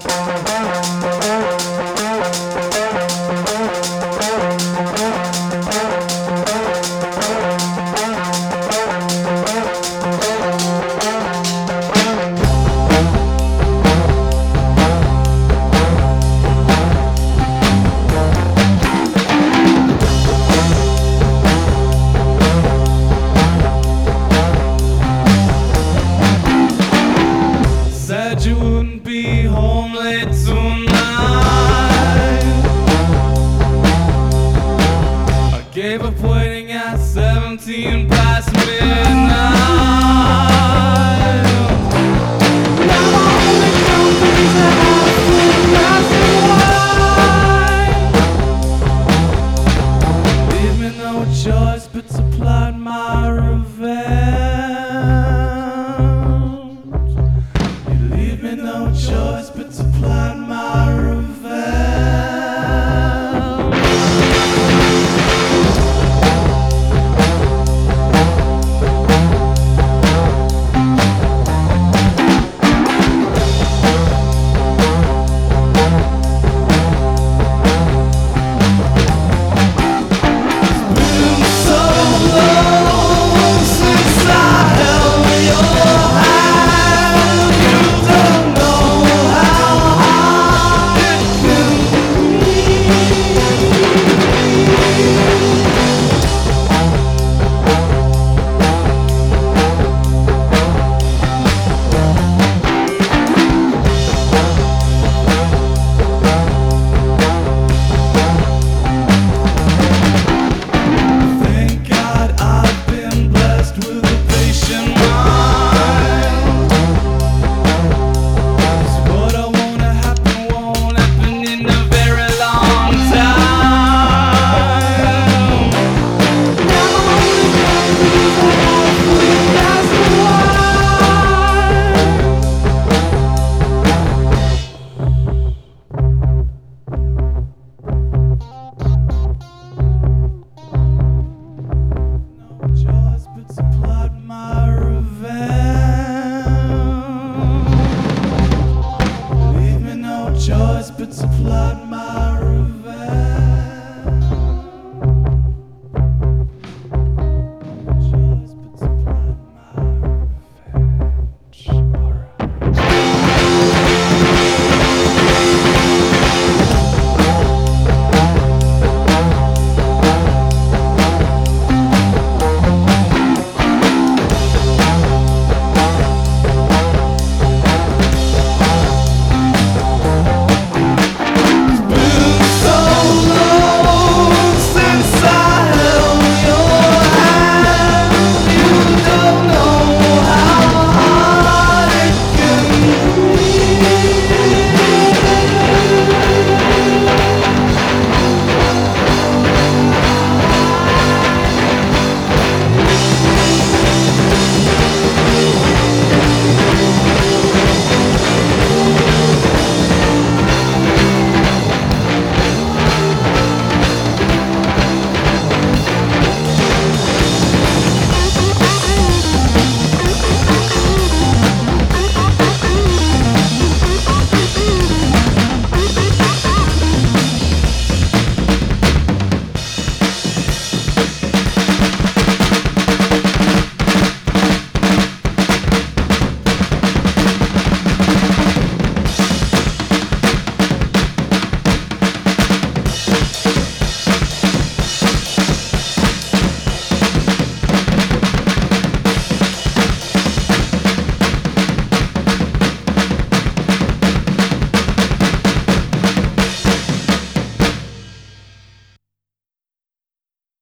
Said you wouldn't be home late tonight. I gave up waiting at 17 past midnight. Now I only companies that have full glass of wine. Leave me no choice but to plot my revenge. No choice but to plot my revenge. It's been so long since I held your hand. You don't know how hard it can be. Thank God I've been blessed with a patient mind. 'Cause what I wanna happen won't happen in a very long time. Now only companies that have full glass of wine. No choice but to plot my